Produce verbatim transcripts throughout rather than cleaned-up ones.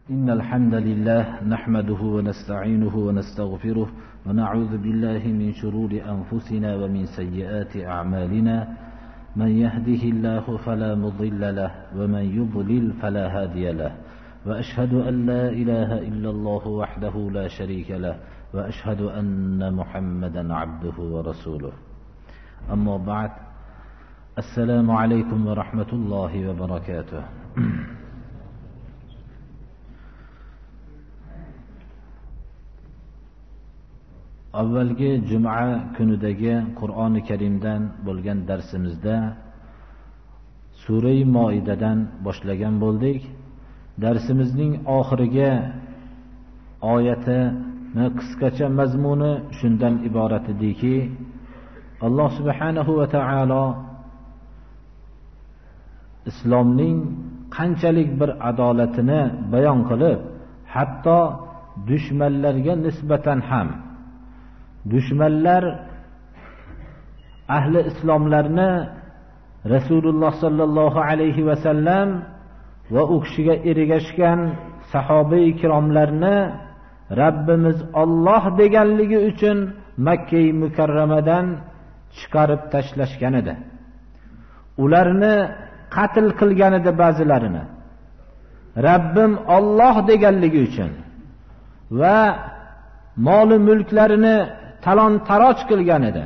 إن الحمد لله نحمده ونستعينه ونستغفره ونعوذ بالله من شرور أنفسنا ومن سيئات أعمالنا من يهده الله فلا مضل له ومن يضلل فلا هادي له وأشهد أن لا إله إلا الله وحده لا شريك له وأشهد أن محمدا عبده ورسوله أما بعد السلام عليكم ورحمة الله وبركاته. Avvalgi juma kunidagi Qur'oni Karimdan bo'lgan darsimizda Sura-i Moidadan boshlagan bo'ldik. Darsimizning oxiriga oyatini qisqacha mazmuni shundan iborat ediki, Alloh subhanahu va taolo islomning qanchalik bir adolatini bayon qilib, hatto dushmanlarga nisbatan ham dushmanlar ahli islomlarni Rasululloh sallallohu alayhi va sallam va u kishiga ergashgan sahoba ikromlarni Rabbimiz Alloh deganligi uchun Makka mukarramadan chiqarib tashlashgan edi. Ularni qatl qilgan edi ba'zilarini. Rabbim Alloh deganligi uchun va mol mulklarini talon-taroj qilgan edi.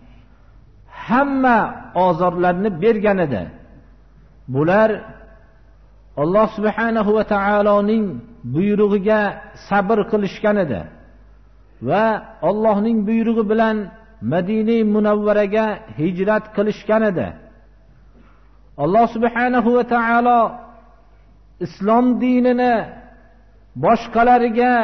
Hamma ozorlarni bergan edi. Bular Alloh subhanahu va taoloning buyrug'iga sabr qilishgan edi va Allohning buyrug'i bilan Madina Munawvaraga hijrat qilishgan edi. Alloh subhanahu va taolo islom dinini boshqalariga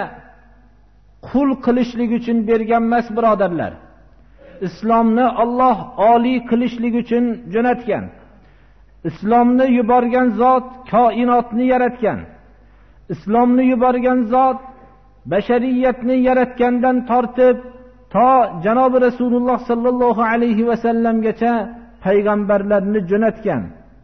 qul qilishlik uchun bergan emas, birodarlar. Islomni Alloh oliy qilishlik uchun jo'natgan. Islomni yuborgan zot koinotni yaratgan. Islomni yuborgan zot bashariyatni yaratgandan tortib to janob Rasululloh sallallohu alayhi va sallamgacha payg'ambarlarni jo'natgan.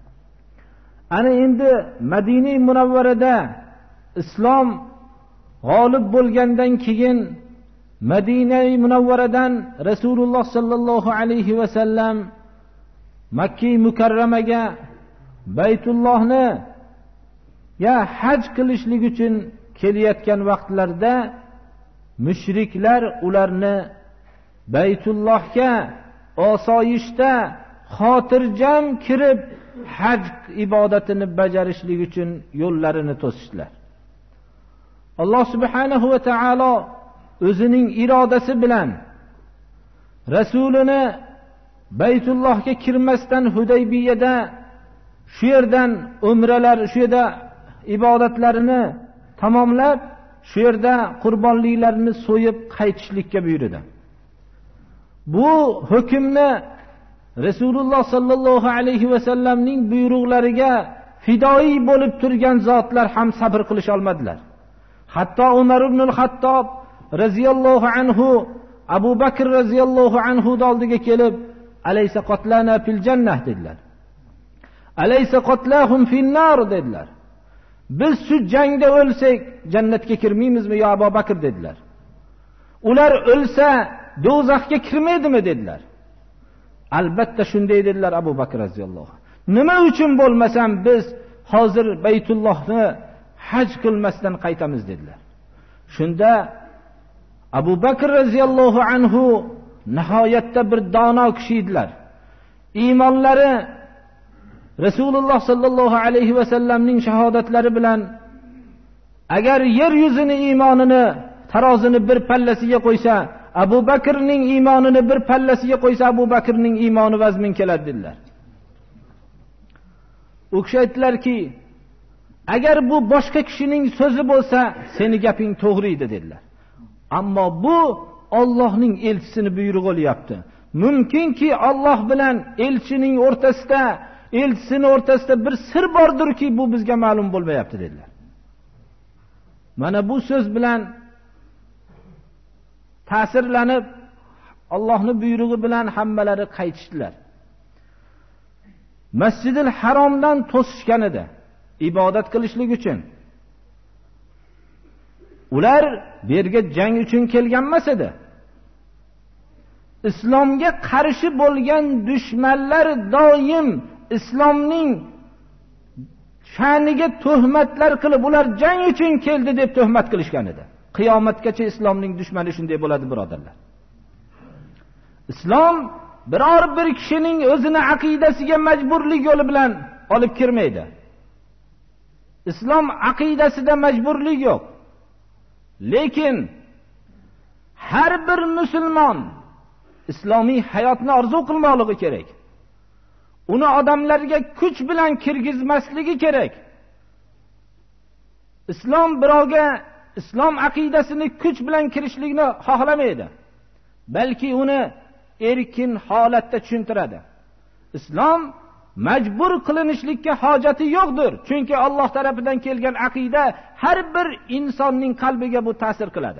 Ana endi Madina Munawvarada islom g'olib bo'lgandan keyin Madina Munawvaradan Rasululloh sallallohu alayhi va sallam Makka mukarramaga Baytullohni ya haj qilishlik uchun kelayotgan vaqtlarda mushriklar ularni Baytullohga osoyishta xotirjam kirib haj ibodatini bajarishlik uchun yo'llarini to'sishdilar. Alloh subhanahu va taolo o'zining irodasi bilan rasulini Baytullohga kirmasdan Hudaybiyada shu yerdan umralar, shu yerda ibodatlarini tamomlab, shu yerda qurbonliklarini so'yib qaytishlikka buyurdi. Bu hukmni Rasululloh sallallohu alayhi va sallamning buyruqlariga fidoi bo'lib turgan zotlar ham sabr qilish olmadilar. Hatto Umar ibn al-Hattob radhiyallohu anhu Abu Bakr radhiyallohu anhu oldiga kelib, alaysa qatlana fil jannah dedilar. Alaysa qatlahum fin nar dedilar. Biz shu jangda o'lsak jannatga kirmaymizmi yo Abu Bakr dedilar. Ular o'lsa do'zaxga kirmaydimi dedilar. Albatta shunday dedilar Abu Bakr radhiyallohu. Nima uchun bo'lmasam biz hozir Baytullohni haj qilmasdan qaytamiz dedilar. Shunda Abu Bakr radhiyallohu anhu nihoyatda bir dono kishi edilar. Iymonlari Rasululloh sallallohu alayhi va sallamning shahodatlari bilan agar yer yuzini iymonini tarozini bir pallasiga qo'ysa, Abu Bakrning iymonini bir pallasiga qo'ysa, Abu Bakrning iymoni vazmin keladi dedilar. U kishi aytdilarki, agar bu boshqa kishining so'zi bo'lsa, seni gaping to'g'ri edi dedilar. Ammo bu Allohning elchisini buyrug'i bo'lyapti. Mumkinki Alloh bilan elchining o'rtasida, elchisining o'rtasida bir sir bordirki, bu bizga ma'lum bo'lmayapti dedilar. Mana bu so'z bilan ta'sirlanib Allohning buyrug'i bilan hammalari qaytishdilar. Masjidil Haromdan to'sishgan edi ibodat qilishlik uchun. Ular bu yerga jang uchun kelgan emas edi. Islomga qarshi bo'lgan dushmanlar doim islomning sha'niga tuhmatlar qilib, ular jang uchun keldi deb tuhmat qilishgan edi. Qiyomatgacha islomning dushmani shunday bo'ladi, birodarlar. Islom biror bir kishining o'zini aqidasiga majburlik yo'li bilan olib kirmaydi. Islom aqidasida majburlik yo'q. Lekin har bir musulmon islomiy hayotni orzu qilmoqligi kerak. Uni odamlarga kuch bilan kirgizmasligi kerak. Islom birovga islom aqidasini kuch bilan kirishlikni xohlamaydi. Balki uni erkin holatda tushuntiradi. Islom majbur qilinishlikka hojati yo'qdir. Chunki Alloh tarafidan kelgan aqida har bir insonning qalbiga bu ta'sir qiladi.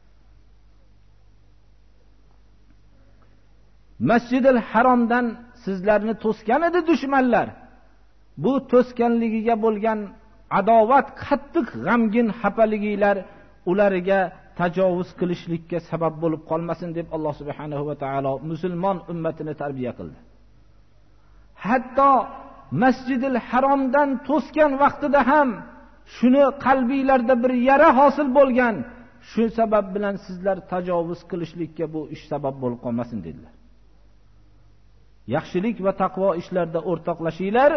Masjidil Haromdan sizlarni to'sgan edi dushmanlar. Bu to'sganligiga bo'lgan adovat, qattiq g'amgin xafaliginglar ularga tajovuz qilishlikka sabab bo'lib qolmasin deb Alloh subhanahu va taolo musulmon ummatini tarbiya qildi. Hatto Masjidil Haromdan to'sgan vaqtida ham shuni qalbinglarda bir yara hosil bo'lgan, shu sabab bilan sizlar tajovuz qilishlikka bu ish sabab bo'lib qolmasin dedilar. Yaxshilik va taqvo ishlarida o'rtoqlashinglar,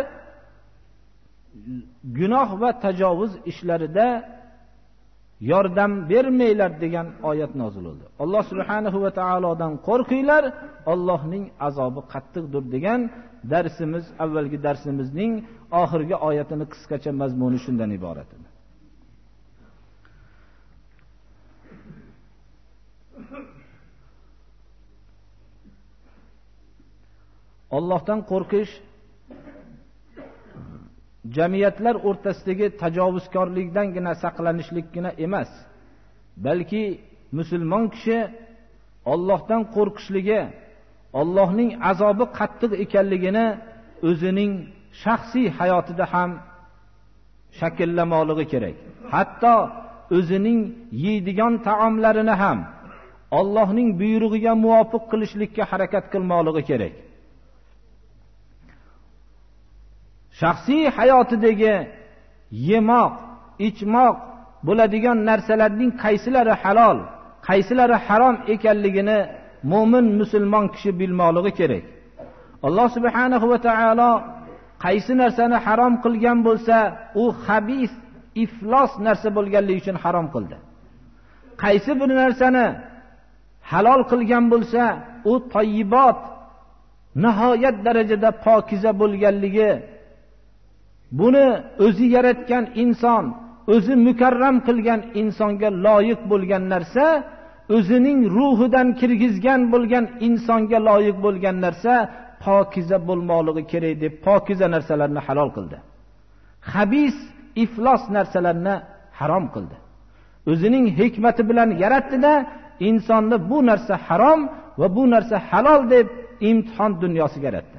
gunoh va tajovuz ishlarida yordam bermanglar degan oyat nozil bo'ldi. Alloh subhanahu va taolodan qo'rqinglar, Allohning azobi qattiqdir degan darsimiz, avvalgi darsimizning oxirgi oyatini qisqacha mazmuni shundan iborat edi. Allohdan qo'rqish jamiyatlar o'rtasidagi tajovuzkorlikdangina saqlanishlikgina emas, balki musulmon kishi Allohdan qo'rqishligi, Allohning azobi qattiq ekanligini o'zining shaxsiy hayotida ham shakllamoqligi kerak. Hatto o'zining yeydigan taomlarini ham Allohning buyrug'iga muvofiq qilishlikka harakat qilmoqligi kerak. Shaxsiy hayotidagi yemoq, ichmoq bo'ladigan narsalarning qaysilari halol, qaysilari harom ekanligini mo'min musulmon kishi bilmoqligi kerak. Alloh subhanahu va taolo qaysi narsani harom qilgan bo'lsa, u xabis, iflos narsa bo'lganligi uchun harom qildi. Qaysi bir narsani halol qilgan bo'lsa, u toyibot, nihoyat darajada pokiza bo'lganligi, buni o'zi yaratgan inson, o'zi mukarram qilgan insonga loyiq bo'lgan narsa, o'zining ruhidan kirgizgan bo'lgan insonga loyiq bo'lgan narsa pokiza bo'lmoqligi kerak deb pokiza narsalarni halol qildi. Xabis, iflos narsalarni harom qildi. O'zining hikmati bilan yaratdi-da, insonni bu narsa harom va bu narsa halol deb imtihon dunyosiga yaratdi.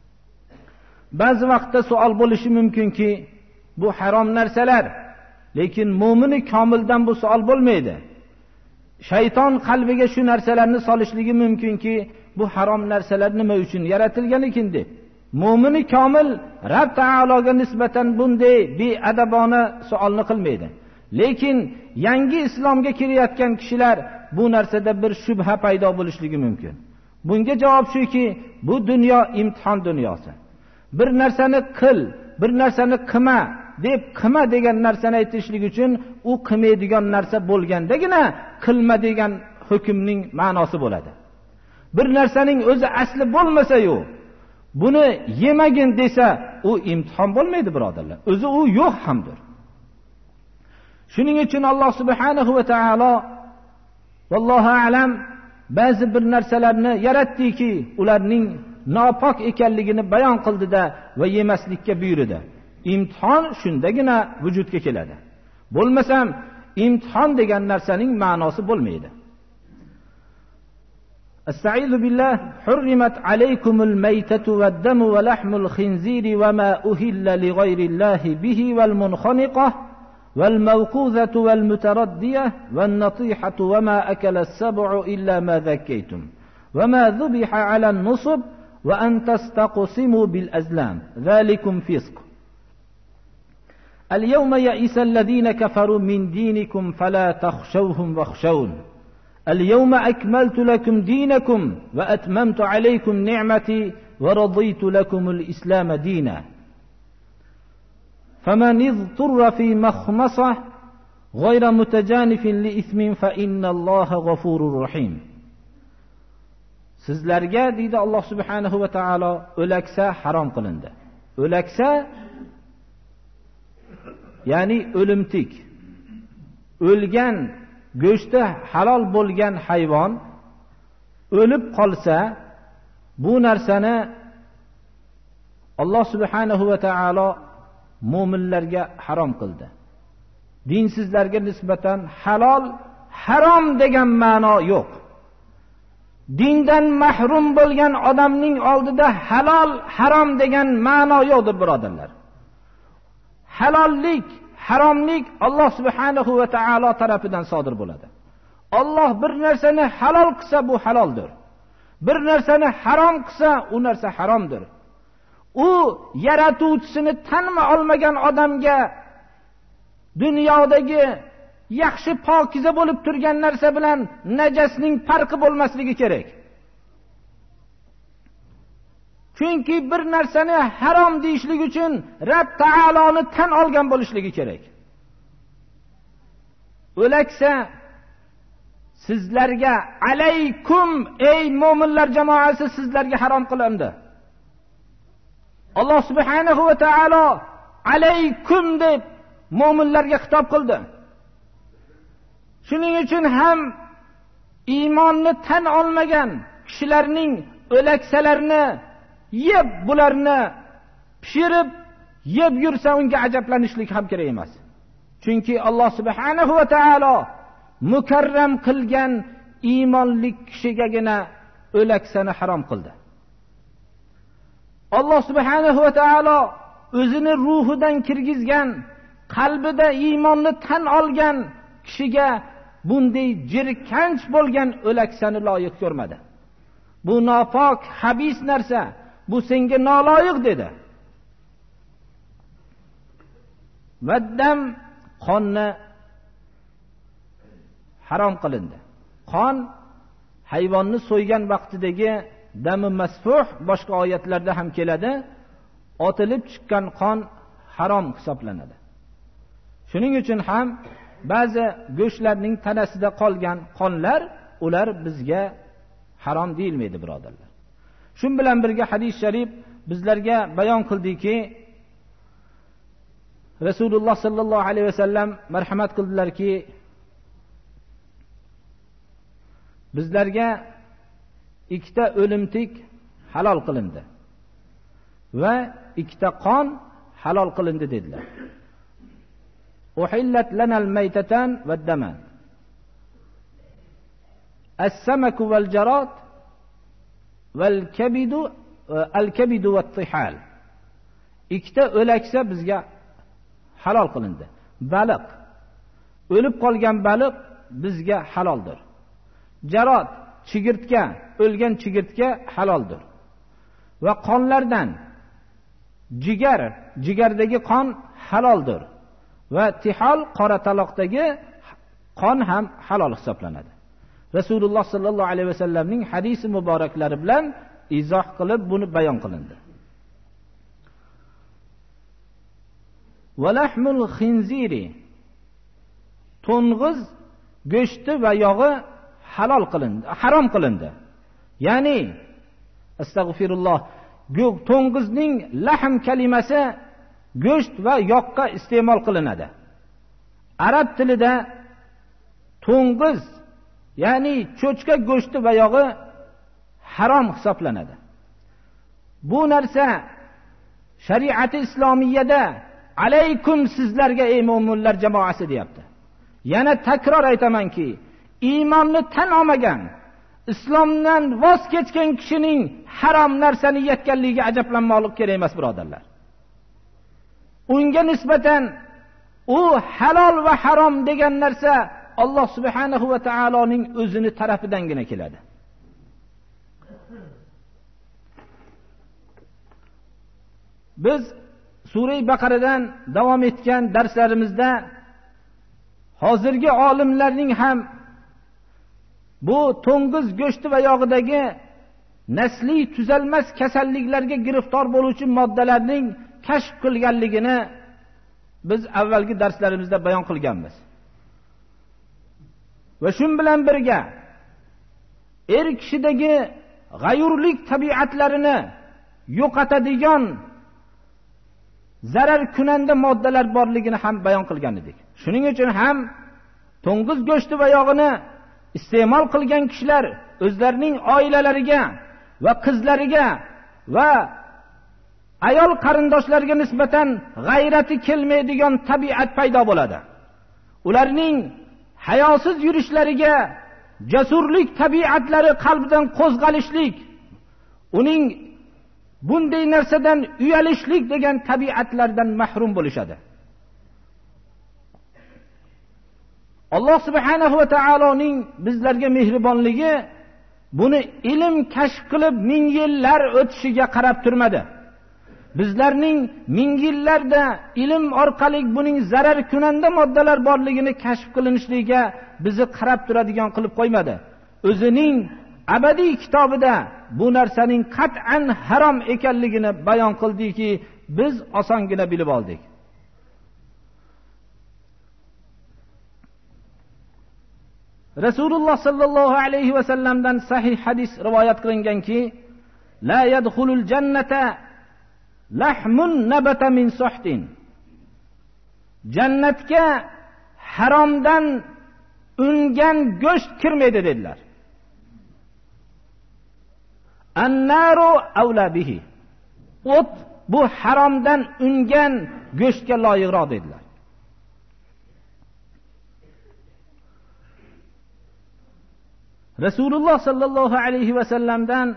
Ba'zi vaqtda savol bo'lishi mumkinki, bu harom narsalar, lekin mo'mini komildan bu savol bo'lmaydi. Shayton qalbiga shu narsalarni solishligi mumkinki, bu harom narsalar nima uchun yaratilgan ekan deb. Mo'mini komil Rabb taologa nisbatan bunday beadabona savolni qilmaydi. Lekin yangi islomga kirayotgan kishilar bu narsada bir shubha paydo bo'lishligi mumkin. Bunga javob shuki, bu dunyo imtihon dunyosi. Bir narsani qil, bir narsani qilma deb qilma degan narsani aytishlik uchun u qilmaydigan narsa bo'lgandagina qilma degan hukmning ma'nosi bo'ladi. Bir narsaning o'zi asli bo'lmasa-yu, buni yemagin desa, u imtihon bo'lmaydi, birodarlar. O'zi u yo'q hamdir. Shuning uchun Alloh subhanahu va taolo vallohu alam ba'zi bir narsalarni yaratdiki, ularning nopok ekanligini bayon qildida va yemaslikka buyurdi. Imtihon shundagina vujudga keladi. Bo'lmasam imtihon degan narsaning ma'nosi bo'lmaydi. Estaizu billah, hurrimat alaykumul maytatu wad-damu wa lahmul khinziri wa ma uhilla li ghayrillahi bihi wal munkhaniqah والموقوذة والمتردية والنطيحة وما أكل السبع إلا ما ذكيتم وما ذبح على النصب وأن تستقسموا بالأزلام ذلكم فسق اليوم يئس الذين كفروا من دينكم فلا تخشوهم واخشون اليوم أكملت لكم دينكم وأتممت عليكم نعمتي ورضيت لكم الإسلام دينا فمن اضطر في مخمصة غير متجانف لإثم فإن الله غفور رحيم. Sizlarga deydi Alloh subhanahu va taolo o'laksa harom qilindi. O'laksa ya'ni o'limtik. O'lgan go'shti halol bo'lgan hayvon o'lib qolsa bu narsani Alloh subhanahu va taolo mu'minlarga harom qildi. Dinsizlarga nisbatan halol, harom degan ma'no yo'q. Dindan mahrum bo'lgan odamning oldida halol, harom degan ma'no yo'qdir, birodarlar. Halollik, haromlik Alloh subhanahu va taolo tarafidan sodir bo'ladi. Alloh bir narsani halol qilsa bu haloldir. Bir narsani harom qilsa u narsa haromdir. U yaratuvchisini tanima olmagan odamga dunyodagi yaxshi pokiza bo'lib turgan narsa bilan najasning farqi bo'lmasligi kerak. Chunki bir narsani harom deyishlik uchun Rabb taoloni tan olgan bo'lishligi kerak. O'laksa sizlarga alaykum ey mu'minlar jamoasi sizlarga harom qilindi. Alloh subhanahu va taolo alaykum deb mu'minlarga xitob qildi. Shuning uchun ham iymonni tan olmagan kishilarning o'laksalarini yeb bularni pishirib yeb yursa unga ajablanishlik ham kerak emas. Chunki Alloh subhanahu va taolo mukarram qilgan iymonli kishigagina o'laksani harom qildi. Alloh subhanahu va taolo o'zini ruhidan kirgizgan, qalbida iymonni tan olgan kishiga bunday jirkanch bo'lgan o'laksani loyiq ko'rmadi. Bu nopok, habis narsa, bu senga noloyiq dedi. Vaddam qonni harom qilindi. Qon hayvonni so'ygan vaqtidagi dami masfuh boshqa oyatlarda ham keladi. Otilib chiqqan qon harom hisoblanadi. Shuning uchun ham ba'zi go'shtlarning tanasida qolgan qonlar ular bizga harom deyilmaydi, birodarlar. Shun bilan birga hadis sharif bizlarga bayon qildiki, Rasululloh sallallohu alayhi vasallam marhamat qildilarki, bizlarga ikkita o'limtik halol qilindi va ikkita qon halol qilindi dedilar. Uhillat lanal maytatan vaddaman as-samaku wal jarat wal kabidu al kabidu wat tihal. Ikkita o'laksa bizga halol qilindi. Baliq, o'lib qolgan baliq bizga haloldir. Jarot, chigirtka, o'lgan chigirtka haloldir. Va qonlardan jigar, jigardagi qon haloldir. Va tihol, qora taloqdagi qon ham halol hisoblanadi. Rasululloh sallallohu alayhi vasallamning hadisi muboraklari bilan izoh qilib buni bayon qilindi. Valahmul khinziri, to'ng'iz go'shti va yog'i halol qilindi, harom qilindi. Ya'ni astagfirulloh, to'ng'izning lahm kalimasi go'sht va yoqqa iste'mol qilinadi. Arab tilida to'ng'iz, ya'ni cho'chqa go'shti va yog'i harom hisoblanadi. Bu narsa shariati islomiyada alaykum sizlarga ey mu'minlar jamoasi deyapti. Yana takror aytamanki, iymonni tan olmagan, islomdan voz kechgan kishining harom narsani yetganligiga ajablanmoqlik kerak emas, birodarlar. Unga nisbatan u halol va harom degan narsa Alloh subhanahu va taoloning o'zini tarafidangina keladi. Biz Sura-i Baqaradan davom etgan darslarimizda hozirgi olimlarning ham bu to'ng'iz go'shti va yog'idagi nasliy tuzalmas kasalliklarga giriftor bo'luvchi moddalarning kashf qilganligini biz avvalgi darslarimizda bayon qilganmiz. Va shun bilan birga er kishidagi g'ayurlik tabiatlarini yo'qotadigan zarar kunanda moddalar borligini ham bayon qilgan edik. Shuning uchun ham to'ng'iz go'shti va yog'ini iste'mol qilgan kishilar o'zlarining oilalariga va qizlariga va ayol qarindoshlariga nisbatan g'ayrati kelmaydigan tabiat paydo bo'ladi. Ularning hayosiz yurishlariga jasurlik tabiatlari qalbidan qo'zg'alishlik, uning bunday narsadan uyalishlik degan tabiatlardan mahrum bo'lishadi. Alloh subhanahu va taoloning bizlarga mehribonligi buni ilm kashf qilib ming yillar o'tishiga qarab turmadi. Bizlarning ming yillarda ilm orqali buning zarar kunanda moddalar borligini kashf qilinishligiga bizni qarab turadigan qilib qo'ymadi. O'zining abadiy kitobida bu narsaning qat'an harom ekanligini bayon qildiki, biz osongina bilib oldik. Rasululloh sallallohu alayhi va sallamdan sahih hadis rivoyat qilinganki, la yadkhulul jannata lahmun nabata min suhtin. Jannatga haromdan ungan go'sht kirmaydi dedilar. An-naru awla bihi. O't bu haromdan ungan go'shtga loyiqroq dedilar. Rasululloh sallallohu alayhi va sallamdan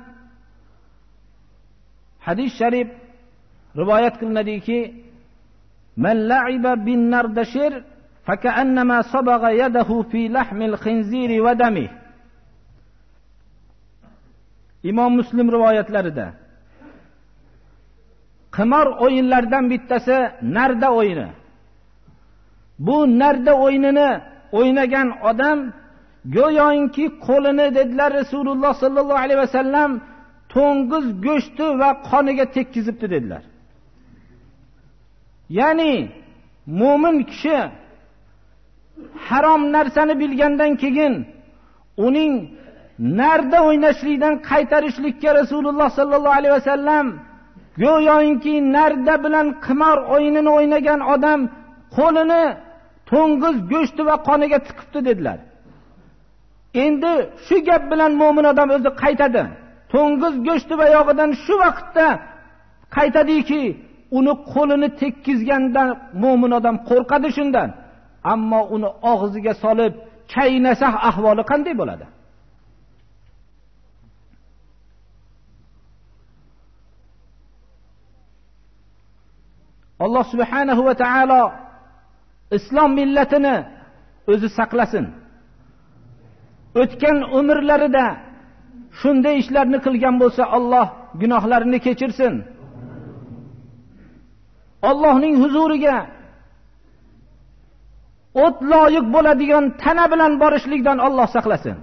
hadis sharif rivoyat qilinadiki, man la'iba bin nardashir faka'annama sabagha yadahu fi lahmil khinziri wa dami. Imom Muslim rivoyatlarida qimor o'yinlardan bittasi narda o'yini. Bu narda o'yinini o'ynagan odam go'yoki qo'lini dedilar Rasululloh sallallohu alayhi vasallam to'ng'iz go'shti va qoniga tekkizibdi dedilar. Ya'ni mu'min kishi harom narsani bilgandan keyin uning narda o'ynashlikdan qaytarishlikka Rasululloh sallallohu alayhi vasallam go'yoki narda bilan qimor o'yinini o'ynagan odam qo'lini to'ng'iz go'shti va qoniga tiqibdi dedilar. Endi shu gap bilan mu'min odam o'zi qaytadi. To'ng'iz go'shti va yog'idan shu vaqtda qaytadiki, uni qo'lini tekkizgandan mu'min odam qo'rqadi shundan. Ammo uni og'ziga solib chaynasa ahvoli qanday bo'ladi? Alloh subhanahu va taolo islom millatini o'zi saqlasin. O'tgan umrlarida shunday ishlarni qilgan bo'lsa, Alloh gunohlarini kechirsin. Allohning huzuriga o't loyiq bo'ladigan tana bilan borishlikdan Alloh saqlasin.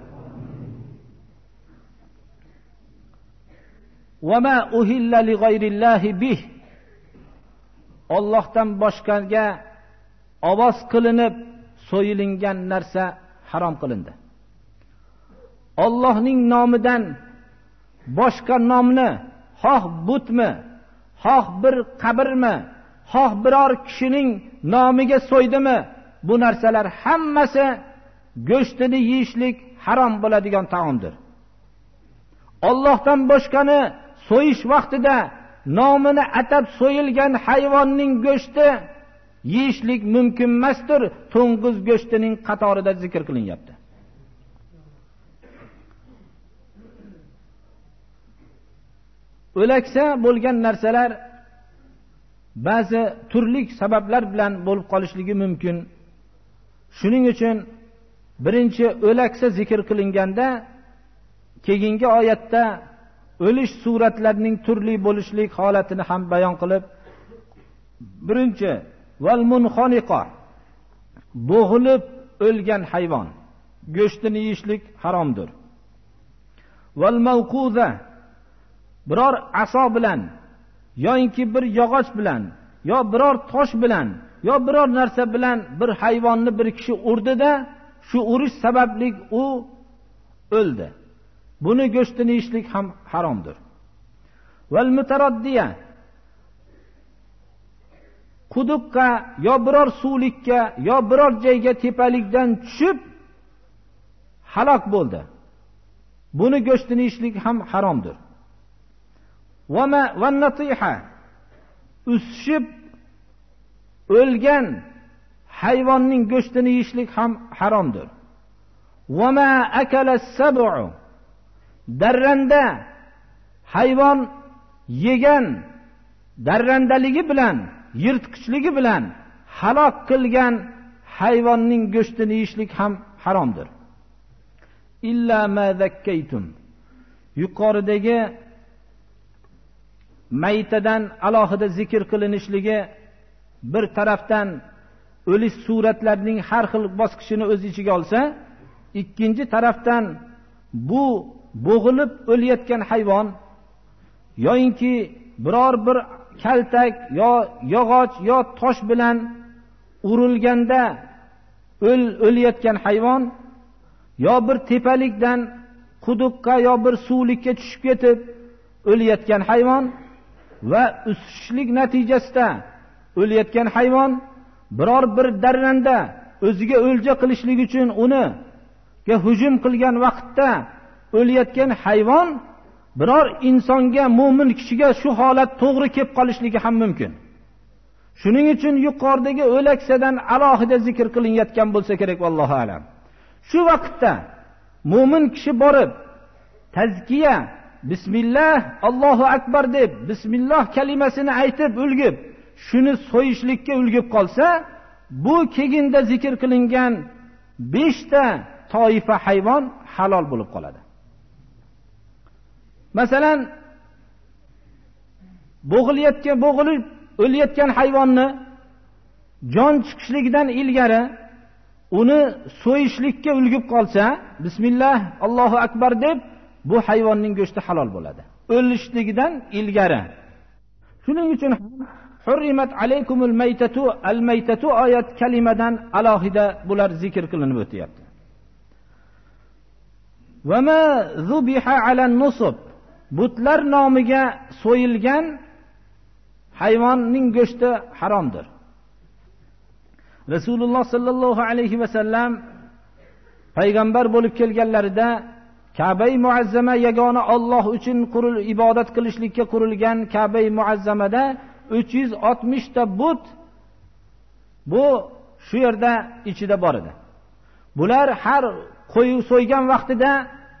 Va ma uhilla li g'ayrillahi bih. Allohdan boshqaga ovoz qilinib so'yilingan narsa harom qilindi. Allohning nomidan boshqa nomni, xoh butmi, xoh bir qabrmi, xoh biror kishining nomiga so'ydimi, bu narsalar hammasi go'shtini yeyishlik harom bo'ladigan taomdir. Allohdan boshqani so'yish vaqtida nomini atab so'yilgan hayvonning go'shti yeyishlik mumkin emasdir. To'ng'iz go'shtining qatorida zikr qilinyapti. O'laksa bo'lgan narsalar ba'zi turli sabablar bilan bo'lib qolishligi mumkin. Shuning uchun birinchi o'laksa zikr qilinganda keyingi oyatda o'lish suratlarining turli bo'lishlik holatini ham bayon qilib, birinchi val munxoniqa, bo'g'ilib o'lgan hayvon go'shtini yeyishlik haromdir. Val mawquza, biror aso bilan yoki bir yog'och bilan yo biror tosh bilan yo biror narsa bilan bir hayvonni bir kishi urdida, shu urish sababli u o'ldi. Buni go'shtini yeyishlik ham haromdir. Val mutaraddiya, quduqqa yo biror suvlikka yo biror joyga tepalikdan tushib halok bo'ldi. Buni go'shtini yeyishlik ham haromdir. Vama van natiha, usishib o'lgan hayvonning go'shtini yeyishlik ham haromdir. Vama akala sab'u, darranda hayvon yegan darrandaligi bilan yirtqichligi bilan halok qilgan hayvonning go'shtini yeyishlik ham haromdir. Illa ma zakkaytum, yuqoridagi maytadan alohida zikr qilinishligi bir tarafdan o'lish suratlarining har xil bosqichini o'z ichiga olsa, ikkinchi tarafdan bu bo'g'ilib o'layotgan hayvon yoyinki biror bir kaltak yo yog'och yo tosh bilan urilganda o'l o'layotgan hayvon yo bir tepalikdan quduqqa yo bir suvlikka tushib ketib o'layotgan hayvon va usishlik natijasida o'layotgan hayvon, biror bir darranda o'ziga o'lja qilishlik uchun uni ga hujum qilgan vaqtda o'layotgan hayvon, biror insonga, mo'min kishiga shu holat to'g'ri kelib qolishligi ham mumkin. Shuning uchun yuqoridagi o'laksadan alohida zikr qilinayotgan bo'lsa kerak, vallohu alam. Shu vaqtda mo'min kishi borib tazkiya, bismillah, Allohu akbar deb bismillah kalimasini aytib ulgib, shuni so'yishlikka ulgib qolsa, bu keyinda zikr qilingan besh ta toifa hayvon halol bo'lib qoladi. Masalan, bo'g'ilayotgan, bo'g'ilib o'layotgan hayvonni jon chiqishligidan ilgari uni so'yishlikka ulgib qolsa, bismillah, Allohu akbar deb bu hayvonning go'shti halol bo'ladi. O'lishligidan ilgari. Shuning uchun hurrimat alaykumul maytatu al-maytatu oyat kalimadan alohida bular zikr qilinib o'tyapti. Va ma zubiha alan nusub, butlar nomiga so'yilgan hayvonning go'shti haromdir. Rasululloh sallallohu alayhi va sallam payg'ambar bo'lib kelganlarida Ka'ba-i Muazzama, yagona Alloh uchun quril ibodat qilishlikka qurilgan Ka'ba-i Muazzamada uch yuz oltmish ta but bu shu yerda ichida bor edi. Bular har qo'y so'ygan vaqtida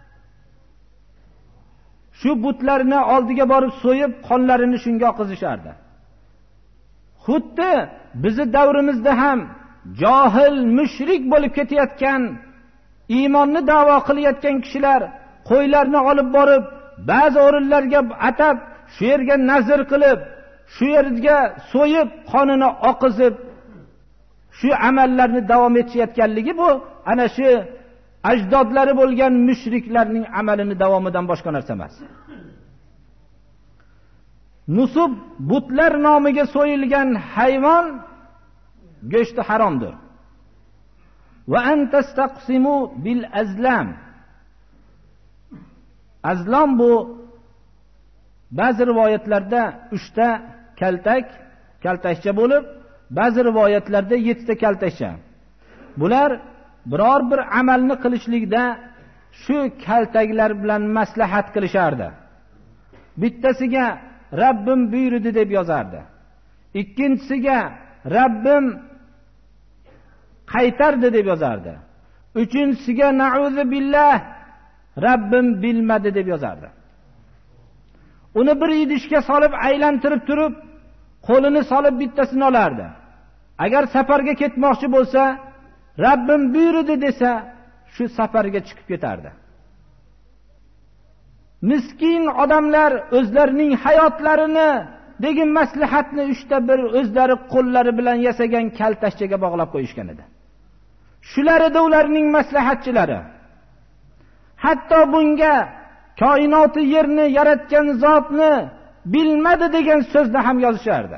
shu butlarni oldiga borib so'yib, qonlarini shunga oqizishardi. Xuddi bizi davrimizda ham johil, mushrik bo'lib ketayotgan, iymonni da'vo qilayotgan kishilar qo'ylarni olib borib, ba'zi o'rinlarga atab, shu yerga nazr qilib, shu yerga so'yib, qonini oqizib, shu amallarni davom etishayotganligi bu ana shu ajdodlari bo'lgan mushriklarning amalini davomidan boshqa narsa emas. Nusub, butlar nomiga so'yilgan hayvon go'shti haromdir. Va antastaqsimu bil azlam. Azlam bu ba'zi rivoyatlarda uch ta kaltak, kaltakcha bo'lib, ba'zi rivoyatlarda yetti ta kaltakcha. Bular biror bir amalni qilishlikda shu kaltaklar bilan maslahat qilishardi. Bittasiga Rabbim buyurdi deb yozardi. Ikkinchisiga Rabbim qaytardi deb yozardi. Uchinchisiga na'uzu billah, Rabbim bilmadi deb yozardi. Uni bir idishga solib aylantirib turib, qo'lini solib bittasini olardi. Agar safarga ketmoqchi bo'lsa, Rabbim buyurdi desa, shu safarga chiqib ketardi. Miskin odamlar o'zlarining hayotlarini degan maslahatni uchta bir o'zlari qo'llari bilan yasagan kaltashchaga bog'lab qo'yishgan edi. Shular edi ularning maslahatchilari. Hatto bunga koinoti yerni yaratgan zotni bilmadi degan so'zni ham yozishardi.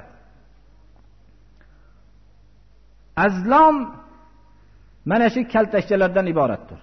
Azlom mana shu kaltashchalardan iboratdir.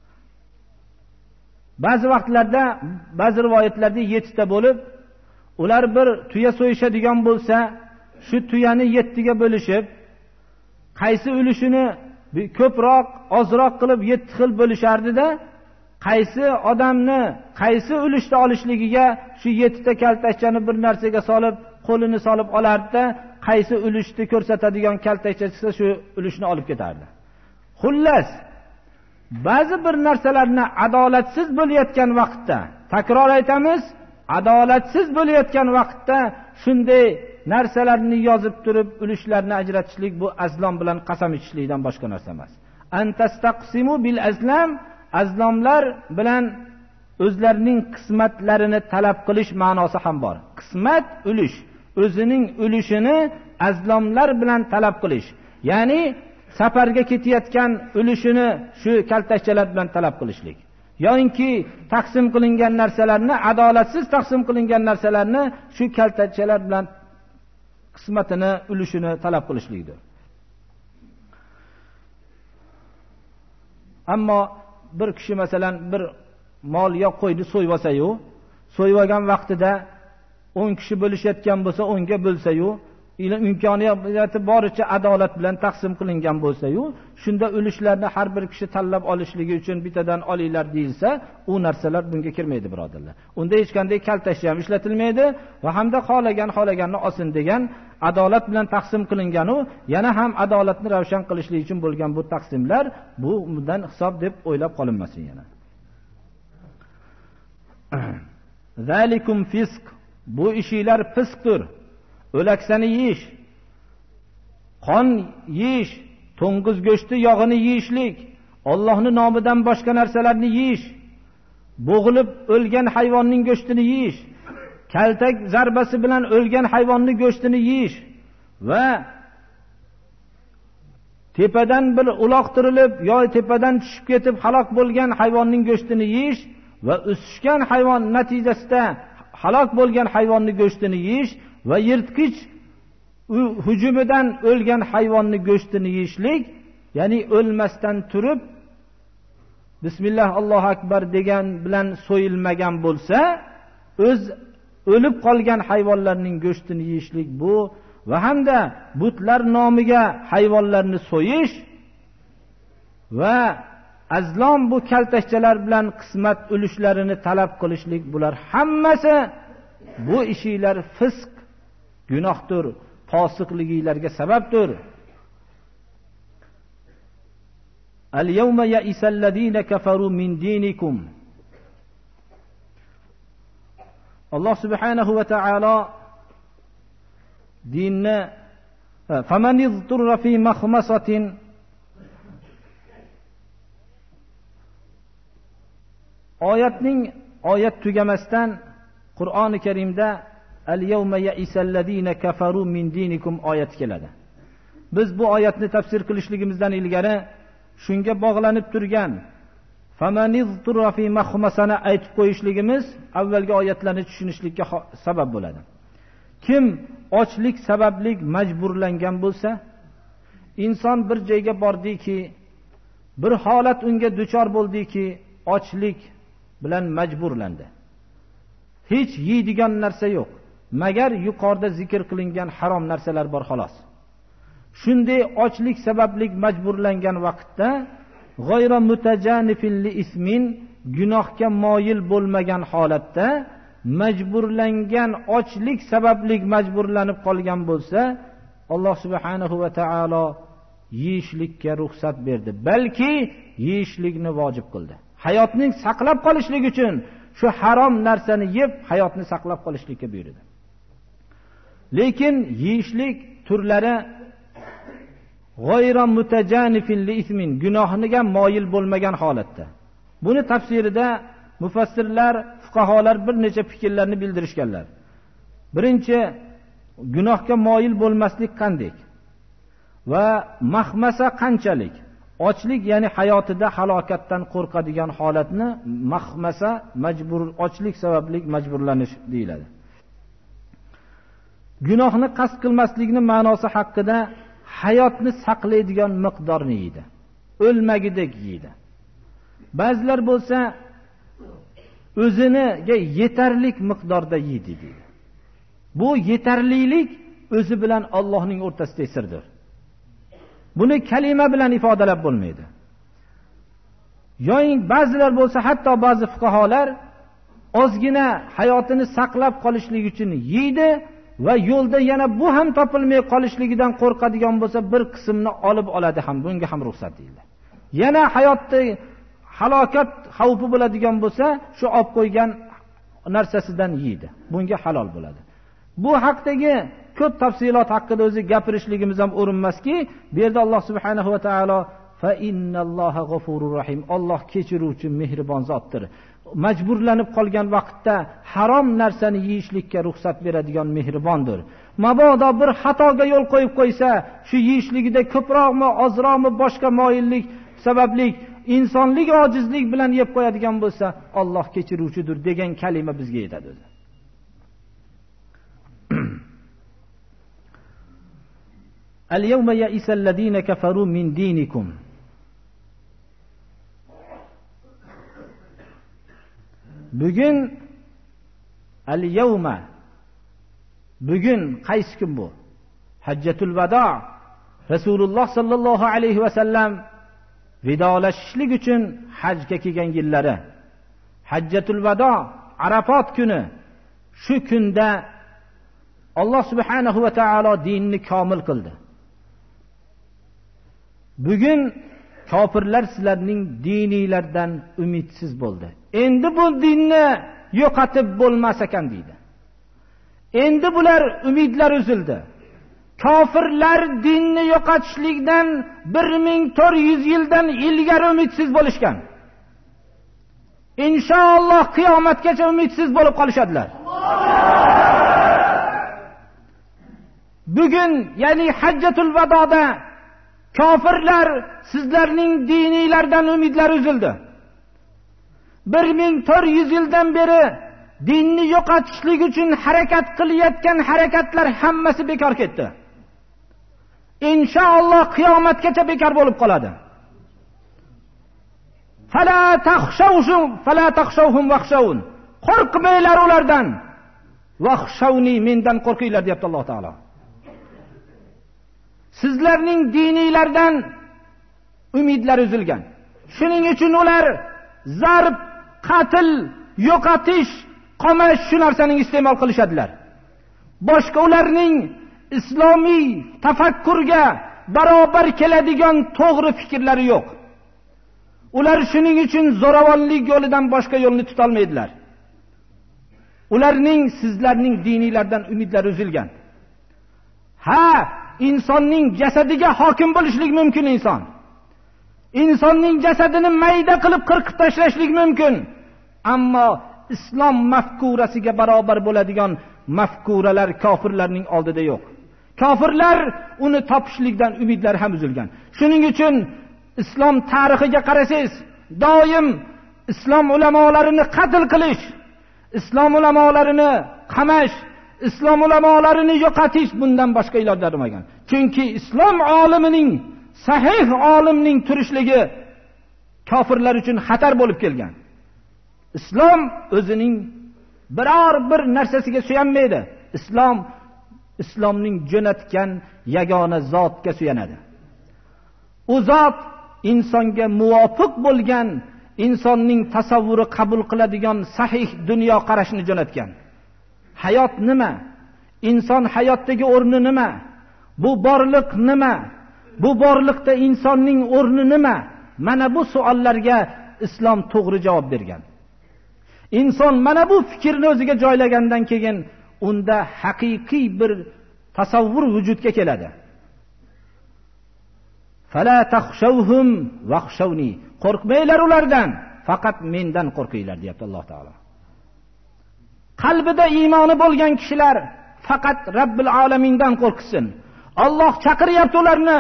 Ba'zi vaqtlarda, ba'zi rivoyatlarda yettita bo'lib, ular bir tuya so'yishadigan bo'lsa, shu tuyani yettiga bo'lishib, qaysi ulushini ko'proq, ozroq qilib yetti xil bo'lishardi-da, qaysi odamni qaysi ulushda olishligiga shu yettita kaltashchani bir narsaga solib, qo'lini solib olardi-da, qaysi ulushni ko'rsatadigan kaltashcha chiqsa, shu ulushni olib ketardi. Xullas, ba'zi bir narsalarni adolatsiz bo'layotgan vaqtda, takror aytamiz, adolatsiz bo'layotgan vaqtda shunday narsalarni yozib turib, ulushlarni ajratishlik bu azlom bilan qasam ichishlikdan boshqa narsa emas. Antastaqsimu bil azlam, azlomlar bilan o'zlarining qismatlarini talab qilish ma'nosi ham bor. Qismat ulush, o'zining ulushini azlomlar bilan talab qilish. Ya'ni safarga ketayotgan ulushini shu kaltashchalar bilan talab qilishlik. Yo'inki taqsim qilingan narsalarni, adolatsiz taqsim qilingan narsalarni shu kaltashchalar bilan qismatini, ulushini talab qilishlikdir. Ammo bir kishi masalan bir mol yo qo'yni so'yib olsa-yu, so'yib olgan vaqtida o'n kishi bo'lishayotgan bo'lsa, o'nga bo'lsa-yu, imkoniyati boricha adolat bilan taqsim qilingan bo'lsa-yu, shunda ulushlarni har bir kishi tanlab olishligi uchun bittadan olinglar deyilsa, u narsalar bunga kirmaydi, birodarlar. Unda hech qanday kaltashcha ham ishlatilmaydi va hamda xolagan xolaganni olsin degan adolat bilan taqsim qilingan-u, yana ham adolatni ravshan qilishlik uchun bo'lgan bu taqsimlar bu bundan hisob deb o'ylab qolinmasin yana. Zalikum fisq, bu ishlar fisqdir. O'laksani yeyish, qon yeyish, to'ng'iz go'shti yog'ini yeyishlik, Allohning nomidan boshqa narsalarni yeyish, bo'g'ilib o'lgan hayvonning go'shtini yeyish, kaltak zarbasi bilan o'lgan hayvonning go'shtini yeyish va tepadan bir uloqtirilib yoki tepadan tushib ketib halok bo'lgan hayvonning go'shtini yeyish va o'sishgan hayvon natijasida halok bo'lgan hayvonning go'shtini yeyish va yirtqich hujumidan o'lgan hayvonning go'shtini yeyishlik, ya'ni o'lmasdan turib bismillah Allohu akbar degan bilan so'yilmagan bo'lsa, o'z o'lib qolgan hayvonlarning go'shtini yeyishlik bu va hamda butlar nomiga hayvonlarni so'yish va azlom bu kaltashchalar bilan qismat ulushlarini talab qilishlik, bular hammasi bu ishlar fisq, gunohdir, fosiqliklarga sababdir. Al-yawma ya'isallazina kafaru min dinikum. Alloh subhanahu va taolo dinni faman izturra fi makhmasatin, oyatning oyat tugamasdan Qur'oni Karimda al-yawma ya'isallazina kafaru min dinikum oyat keladi. Biz bu oyatni tafsir qilishligimizdan ilgari shunga bog'lanib turgan famanizturra fi makhmasana aytib qo'yishligimiz avvalgi oyatlarni tushunishlikka sabab bo'ladi. Kim ochlik sababli majburlangan bo'lsa, inson bir joyga bordiki, bir holat unga duchor bo'ldiki, ochlik bilan majburlandi. Hech yeydigan narsa yo'q, magar yuqorida zikr qilingan harom narsalar bor xolos. Shunday ochlik sababli majburlangan vaqtda g'ayra mutajanifin li ismin, gunohga moyil bo'lmagan holatda majburlangan, ochlik sababli majburlanib qolgan bo'lsa, Alloh subhanahu va taolo yeyishlikka ruxsat berdi, balki yeyishlikni vojib qildi. Hayotni saqlab qolishlik uchun shu harom narsani yeb hayotni saqlab qolishlikka buyurdi. lekin yeyishlik turlari g'oyra mutajanifin li ismin, gunohniga moyil bo'lmagan holatda. Buni tafsirida mufassirlar, fuqaholar bir necha fikrlarni bildirishganlar. Birinchi, gunohga moyil bo'lmaslik qanday va mahmasa qanchalik? Ochlik, ya'ni hayotida halokatdan qo'rqadigan holatni mahmasa, majbur ochlik sababli majburlanish deyiladi. Gunohni qasd qilmaslikning ma'nosi haqida hayotni saqlaydigan miqdorni yeydi, o'lmagidek yeydi. Ba'zilar bo'lsa o'ziniga yetarlik miqdorda yeydi deydi. Bu yetarlilik o'zi bilan Allohning o'rtasidagi sirdir. Buni kalima bilan ifodalab bo'lmaydi. Yo'in ba'zilar bo'lsa, hatto ba'zi fuqaholar ozgina hayotini saqlab qolishlik uchun yeydi va yo'lda yana bu ham topilmay qolishligidan qo'rqadigan bo'lsa bir qismni olib oladi ham, bunga ham ruxsat deyiladi. Yana hayotda halokat xavfi bo'ladigan bo'lsa, shu olib qo'ygan narsasidan yeydi. Bunga halol bo'ladi. Bu haqdagi ko'p tafsilot haqida o'zi gapirishligimiz ham o'rinmaski, bu yerda Alloh subhanahu va taolo fa innalloha g'afurur rahim, Alloh kechiruvchi, mehribon zotdir. Majburlanib qolgan vaqtda harom narsani yeyishlikka ruxsat beradigan mehribondir. Mabodo bir xatoga yo'l qo'yib qo'ysa, shu yeyishligida ko'proqmi, ozroqmi boshqa moyillik sababli insonlik ojizlik bilan yeb qo'yadigan bo'lsa, Alloh kechiruvchidir degan kalima bizga yetadi o'zi. Al-yawma ya'isa alladhina kafaru min dinikum. Bugun al-yawma, bugun qaysi kun bu? Hajjatul vado. Rasululloh sallallohu alayhi va sallam vidolashishlik uchun hajga kelgan yillari. Hajjatul vado, Arafot kuni. Shu kunda Alloh subhanahu va taolo dinni komil qildi. Bugun kofirlar sizlarning dininglardan umidsiz bo'ldi. Endi bu dinni yo'qotib bo'lmas ekan deydi. Endi bular umidlar uzildi. Kofirlar dinni yo'qotishlikdan bir ming to'rt yuz yildan ilgari umidsiz bo'lishgan. Inshaalloh qiyomatgacha umidsiz bo'lib qolishadilar. Bugun, ya'ni Hajjatul Vadoda kofirlar sizlarning dininglardan umidlar uzildi. bir ming to'rt yuz yildan beri dinni yo'qotishlik uchun harakat qilayotgan harakatlar hammasi bekor ketdi. Inshaalloh qiyomatgacha bekor bo'lib qoladi. Fala takhshawhum fala takhshawhum wakhshawun. Qo'rqmanglar ulardan. Wakhshawni, mendan qo'rqinglar deyapti Alloh taolo. Sizlarning dininglardan umidlar uzilgan. Shuning uchun ular zarb, qatl, yo'qotish, qamash shu narsaning iste'mol qilishadilar. Boshqa ularning islomiy tafakkurga barobar keladigan to'g'ri fikrlari yo'q. Ular shuning uchun zo'ravonlik yo'lidan boshqa yo'lni tuta olmaydilar. Ularning sizlarning dininglardan umidlari uzilgan. Ha, insonning jasadiga hokim bo'lishlik mumkin inson. Insonning jasadini mayda qilib qirqib tashlashlik mumkin. Ammo islom mafkurasiga barobar bo'ladigan mafkuralar kofirlarning oldida yo'q. Kofirlar uni topishlikdan umidlari ham uzilgan. Shuning uchun islom tarixiga qarasangiz, doim islom ulamolarini qatl qilish, islom ulamolarini qamash, islom ulamolarini yo'qotish bundan boshqa ilojlar bo'lmagan. Chunki islom olimining, sahih olimning turishligi kofirlar uchun xatar bo'lib kelgan. Islom o'zining biror bir narsasiga suyanmaydi. Islom islomning jo'natgan yagona zotga suyanadi. U zot insonga muvofiq bo'lgan, insonning tasavvuri qabul qiladigan sahih dunyo qarashini jo'natgan. Hayot nima? Inson hayotdagi o'rni nima? Bu borliq nima? Bu borliqda insonning o'rni nima? Mana bu savollarga islom to'g'ri javob bergan. Inson mana bu fikrni o'ziga joylagandan keyin unda haqiqiy bir tasavvur vujudga keladi. Fala takhshawhum wakhshawni. Qo'rqmanglar ulardan, faqat mendan qo'rqinglar deyapti Alloh taolo. Qalbida iymoni bo'lgan kishilar faqat Robbil alamindan qo'rqsin. Alloh chaqiryapti ularni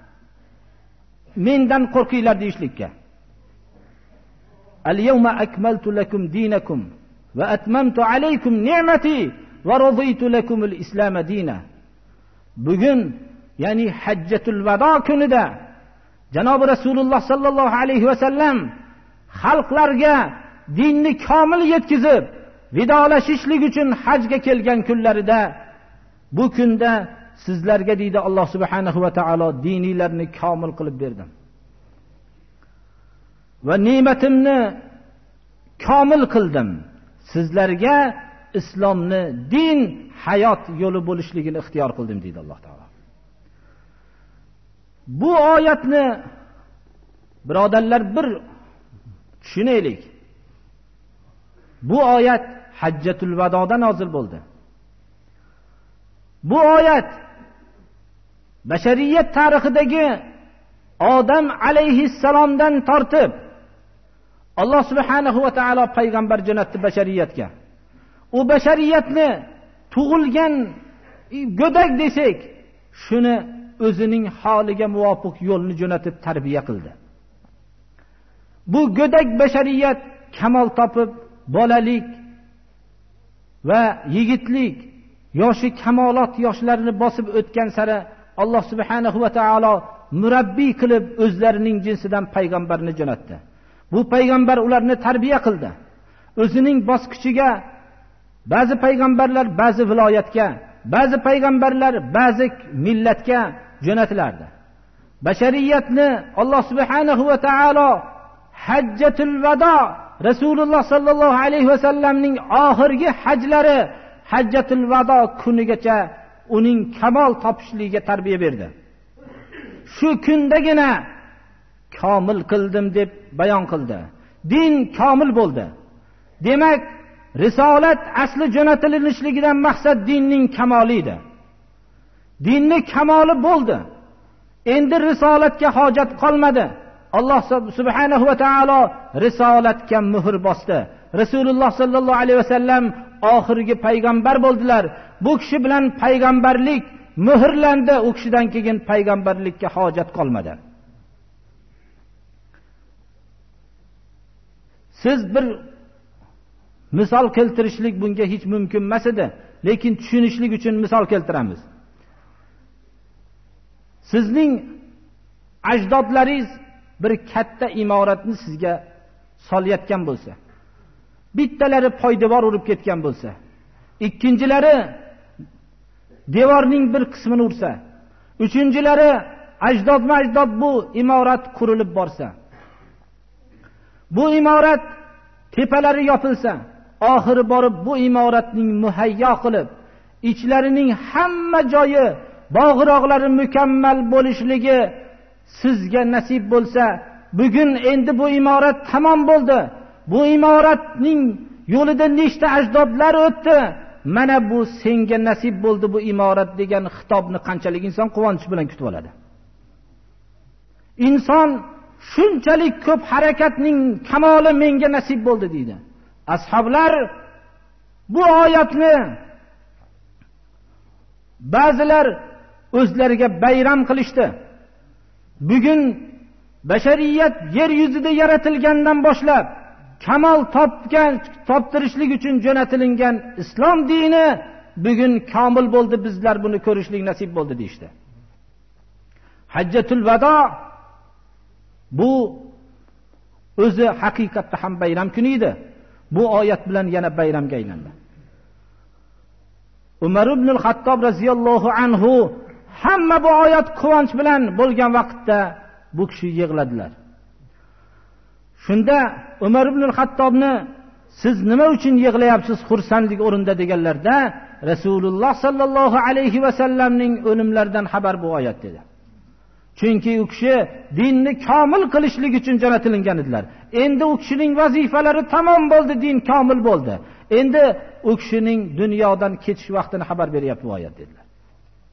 mendan qo'rqinglar deyishlikka. Al-yawma akmaltu lakum dinakum va atmamtu alaykum ni'mati va raditu lakum al-islam dina. Bugun, ya'ni Hajjatul Vado kunida Janob Rasululloh sallallohu alayhi va sallam xalqlarga dinni komil yetkazib vidolashishlik uchun hajga kelgan kunlarida bu kunda sizlarga deydi Alloh subhanahu va taolo diniylarni komil qilib berdim. Va ne'matimni komil qildim. Sizlarga islomni din hayot yo'li bo'lishligini ixtiyor qildim deydi Alloh taolo. Bu oyatni birodarlar bir tushunaylik. Bu oyat Hajjatul Vadoda nozil bo'ldi. Bu oyat bashariyat tarixidagi Odam alayhissalomdan tortib Alloh subhanahu va taolo payg'ambar jo'natdi bashariyatga. U bashariyatni tug'ilgan go'dak desak, shuni o'zining holiga muvofiq yo'lni jo'natib tarbiya qildi. Bu go'dak bashariyat kamol topib, bolalik va yigitlik yoshi kamolot yoshlarini bosib o'tgan sari Alloh subhanahu va taolo murabbiy qilib o'zlarining jinsidan payg'ambarni jo'natdi. Bu payg'ambar ularni tarbiya qildi. O'zining bosqichiga ba'zi payg'ambarlar ba'zi viloyatga, ba'zi payg'ambarlar ba'zi millatga jo'natilardi. Bashariyatni Alloh subhanahu va taolo Hajjatul Vado Rasululloh sallallohu alayhi va sallamning oxirgi hajlari Hajjatul Vado kunigacha uning kamol topishligiga tarbiya berdi. Shu kundagina komil qildim deb bayon qildi. Din komil bo'ldi. Demak, risolat asli jo'natilishidan maqsad dinning kamoli edi. Dinning kamoli bo'ldi. Endi risolatga hojat qolmadi. Alloh subhanahu va taolo risolatga muhr bosdi. Rasululloh sallallohu alayhi va sallam oxirgi payg'ambar bo'ldilar. Bu kishi bilan payg'ambarlik muhrlandi. U kishidan keyin payg'ambarlikka hojat qolmadi. Siz bir misol keltirishlik bunga hech mumkin emas edi, lekin tushunishlik uchun misol keltiramiz. Sizning ajdodlaringiz bir katta imoratni sizga solayotgan bo'lsa, bittalari poydevor urib ketgan bo'lsa, ikkinchilari devorning bir qismini ursa, uchinchilari ajdodma-ajdod bu imorat qurilib borsa, bu imorat tepalari yopilsa, oxiri borib bu imoratning muhayyo qilib, ichlarining hamma joyi, bog'roqlari mukammal bo'lishligi sizga nasib bo'lsa, bugun endi bu imorat tamom bo'ldi. Bu imoratning yo'lida nechta ajdodlar o'tdi. Mana bu senga nasib bo'ldi bu imorat degan xitobni qanchalik inson quvonch bilan kutib oladi. Inson shunchalik ko'p harakatning kamoli menga nasib bo'ldi deydi. Ashoblar bu oyatni ba'zilar o'zlariga bayram qilishdi. Bugun bashariyat yer yuzida yaratilgandan boshlab kamol topgan, toptirishlik uchun jo'natilingan islom dini bugun komil bo'ldi, bizlar buni ko'rishlik nasib bo'ldi deydi. Hajjatul Vado bu o'zi haqiqatda ham bayram kuni edi. Bu oyat bilan yana bayramga aylandi. Umar ibn al-Xattob radhiyallohu anhu hamma bu oyat quvonch bilan bo'lgan vaqtda bu kishi yig'ladilar. Shunda Umar ibn al-Xattobni siz nima uchun yig'layapsiz xursandlik o'rinda deganlarda, Rasululloh sallallohu alayhi va sallamning o'limlaridan xabar bu oyat dedi. Chunki u kishi dinni komil qilishlik uchun jo'natilgan edilar. Endi u kishining vazifalari tamom bo'ldi, din komil bo'ldi. Endi u kishining dunyodan ketish vaqtini xabar beryapti bu oyat dedilar.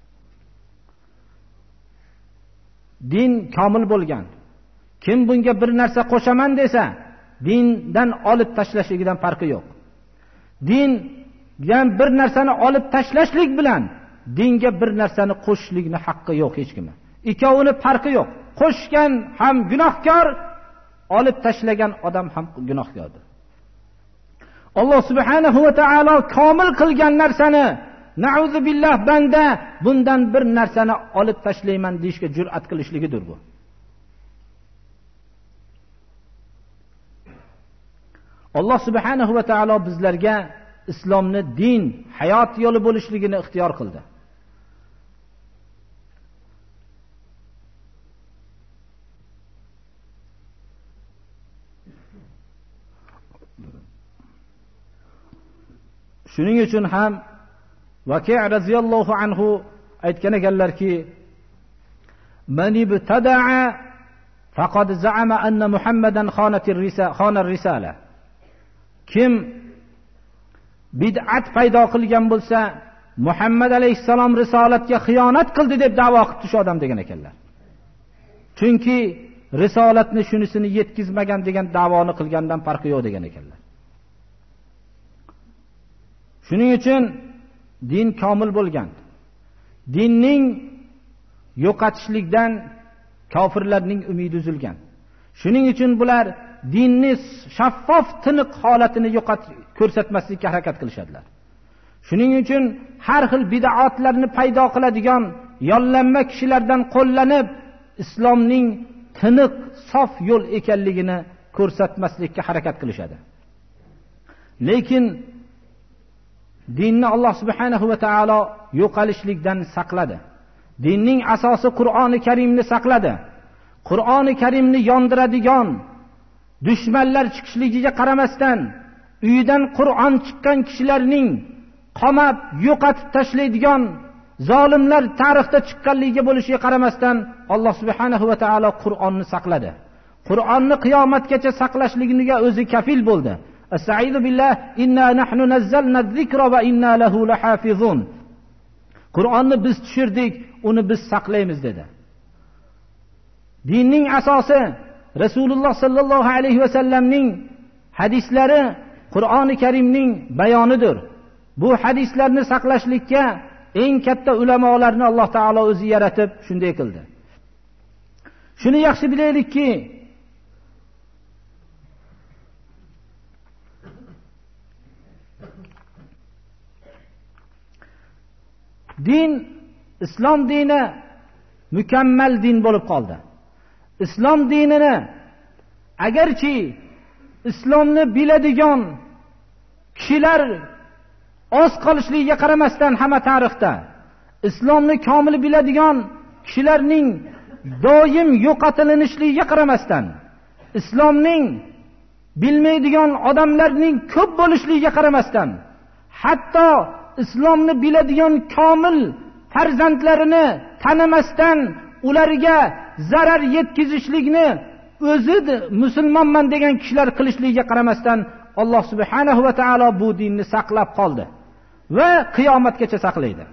din komil bo'lgan. Kim bunga bir narsa qo'shaman desa, dindan olib tashlashligidan farqi yo'q. Dindan bir narsani olib tashlashlik bilan dinga bir narsani qo'shishlikning haqqi yo'q hech kimga. Ikkovini farqi yo'q. Qo'shgan ham gunohkor, olib tashlagan odam ham gunohkordir. Alloh subhanahu va taolo komil qilgan narsani na'uzu billah banda bundan bir narsani olib tashlayman deyishga jur'at qilishligidir bu. Alloh subhanahu va taolo bizlarga islomni din, hayot yo'li bo'lishligini ixtiyor qildi. Shuning uchun ham Vaki' radhiyallohu anhu aytgan ekanlarki, "Man ibtada'a faqad za'ama anna Muhammadan khanatir risala, khanar risala." Kim bid'at paydo qilgan bo'lsa, Muhammad alayhisalom risolatga xiyonat qildi deb da'vo qildi shu odam degan ekanlar. Chunki risolatni shunisini yetkazmagan degan da'voni qilgandan farqi yo'q degan ekanlar. Shuning uchun din komil bo'lgan. Dinning yo'qotishlikdan kofirlarning umidi uzilgan. Shuning uchun bular dinni shaffof, tiniq holatini yo'qot ko'rsatmaslikka harakat qilishadilar. Shuning uchun har xil bid'atlarni paydo qiladigan yollanma kishilardan qo'llanib islomning tiniq, sof yo'l ekanligini ko'rsatmaslikka harakat qilishadi. Lekin dinni Alloh subhanahu va taolo yo'qolishlikdan saqladi. Dinning asosi Qur'oni Karimni saqladi. Qur'oni Karimni yondiradigan dushmanlar chiqishligiga qaramasdan, uyidan Qur'on chiqqan kishilarning qamab yo'qotib tashlaydigan zolimlar tarixda chiqqanligiga bo'lishiga qaramasdan, Alloh subhanahu va taolo Qur'onni saqladi. Qur'onni qiyomatgacha saqlashligiga o'zi kafil bo'ldi. Astaizu billah, inna nahnu nazzalna az-zikra va inna lahu lahafizun. Qur'onni biz tushirdik, uni biz saqlaymiz dedi. Dinning asosi Rasululloh sallallohu alayhi va sallamning hadislari Qur'oni Karimning bayonidir. Bu hadislarni saqlashlikka eng katta ulamolarni Alloh taolo o'zi yaratib shunday qildi. Shuni yaxshi bilaylikki, din, islom dini mukammal din bo'lib qoldi. Islom dinini agarchi islomni biladigan kishilar oz qolishligiga qaramasdan hamma tarixda islomni komil biladigan kishilarning doim yo'qotilishligiga qaramasdan, islomning bilmaydigan odamlarning ko'p bo'lishligiga qaramasdan, hatto islomni biladigan komil farzandlarini tanimasdan ularga zarar yetkazishlikni o'zi musulmonman degan kishilar qilishligiga qaramasdan Alloh subhanahu va taolo bu dinni saqlab qoldi va qiyomatgacha saqlaydi.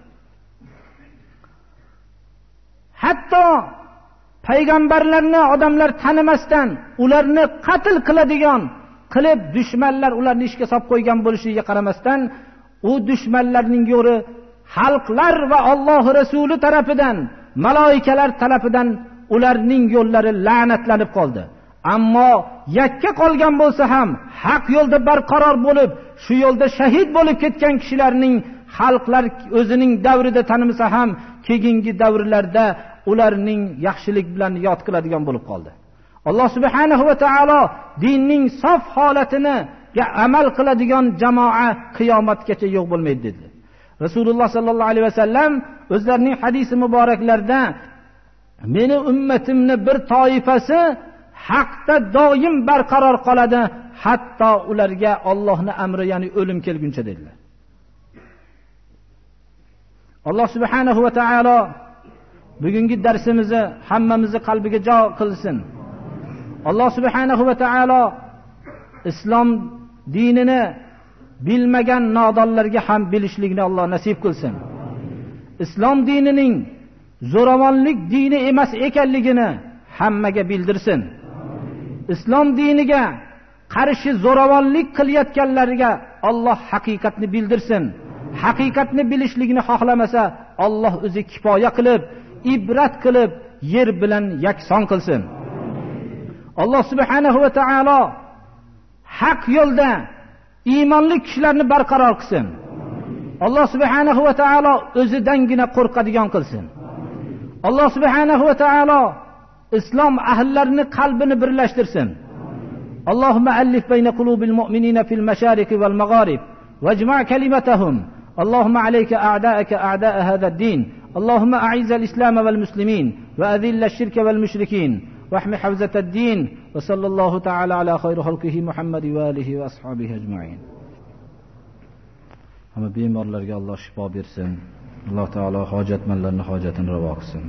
Hatto payg'ambarlarni odamlar tanimasdan ularni qatl qiladigan qilib dushmanlar ularni ishga solib qo'ygan bo'lishiga qaramasdan, u dushmanlarning yo'li xalqlar va Alloh rasuli tarafidan, malaikalar tarafidan ularning yo'llari la'natlanib qoldi. Ammo yakka qolgan bo'lsa ham haq yo'lda barqaror bo'lib, shu yo'lda shahid bo'lib ketgan kishilarning xalqlar o'zining davrida tanimasa ham, keyingi davrlarda ularning yaxshilik bilan yod qiladigan bo'lib qoldi. Alloh subhanahu va taolo dinning sof holatini amal qiladigan jamoa qiyomatgacha yo'q bo'lmaydi dedi. Rasululloh sallallohu alayhi vasallam o'zlarining hadisi muboraklarida meni ummatimni bir toifasi haqda doim barqaror qoladi, hatto ularga Allohning amri, ya'ni o'lim kelguncha dedilar. Alloh subhanahu va taolo bugungi darsimizni hammamizni qalbiga jo qilsin. Alloh subhanahu va taolo islom dinini bilmagan nodonlarga ham bilishlikni Alloh nasib qilsin. Islom dinining zo'ravonlik dini emas ekanligini hammaga bildirsin. Islom diniga qarshi zo'ravonlik qilayotganlarga Alloh haqiqatni bildirsin. Haqiqatni bilishligini xohlamasa Alloh o'zi kifoya qilib, ibrat qilib yer bilan yakson qilsin. Alloh subhanahu va taolo haq yo'lda iymonli kishilarni barqaror qilsin. Alloh subhanahu va taolo o'zidangina qo'rqadigan qilsin. Alloh subhanahu va taolo islom ahllarini qalbini birlashtirsin. Allahumma allif bayna qulubil mu'minina fil mashariqi wal magharib wajma' kalimatahum. Allahumma alayka a'da'aka a'da'a hadha ad-din. Allahumma a'iz al-islam wal muslimin wa adhill ash-shirka wal mushrikin واحمي حوزة الدين وصلى الله تعالى على خير خلقه محمد وآله وأصحابه أجمعين. Hamma bemorlarga Alloh shifo bersin. Alloh taolo hojatmanlarning hojatini ravo qilsin.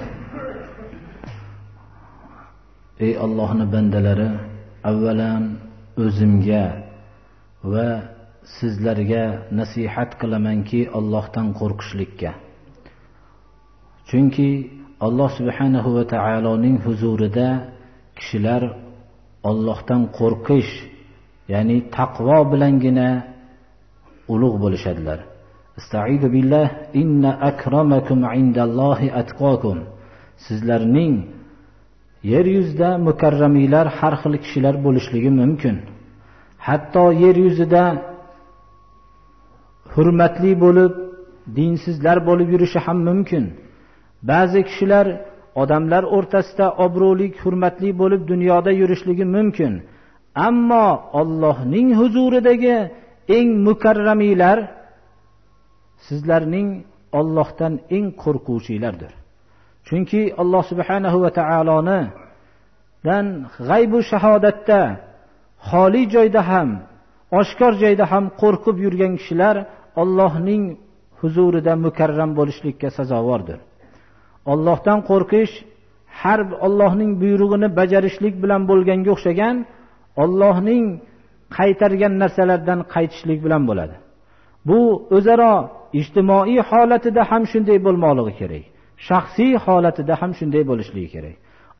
Ey Allohning bandalari, avvalan o'zimga va sizlarga nasihat qilamanki, Allohdan qo'rqishlikka. Chunki Alloh subhanahu va taoloning huzurida kishilar Allohdan qo'rqish, ya'ni taqvo bilangina ulug' bo'lishadilar. Istaizu billah, inna akramakum indallohi atqakum. Sizlarning yer yuzida mukarramiylar har xil kishilar bo'lishligi mumkin. Hatto yer yuzida hurmatli bo'lib, dinsizlar bo'lib yurishi ham mumkin. Ba'zi kishilar odamlar o'rtasida obro'lik, hurmatli bo'lib dunyoda yurishligi mumkin. Ammo Allohning huzuridagi eng mukarramiylar sizlarning Allohdan eng qo'rquvchilardir. Chunki Alloh subhanahu va taoloni dan g'ayb va shahodatda xoli joyda ham, oshkor joyda ham qo'rqib yurgan kishilar Allohning huzurida mukarram bo'lishlikka sazovordir. Allohdan qo'rqish har Allohning buyrug'ini bajarishlik bilan bo'lganga o'xshagan, Allohning qaytargan narsalardan qaytishlik bilan bo'ladi. Bu o'zaro ijtimoiy holatida ham shunday bo'lmoqligi kerak. Shaxsiy holatida ham shunday bo'lishligi kerak.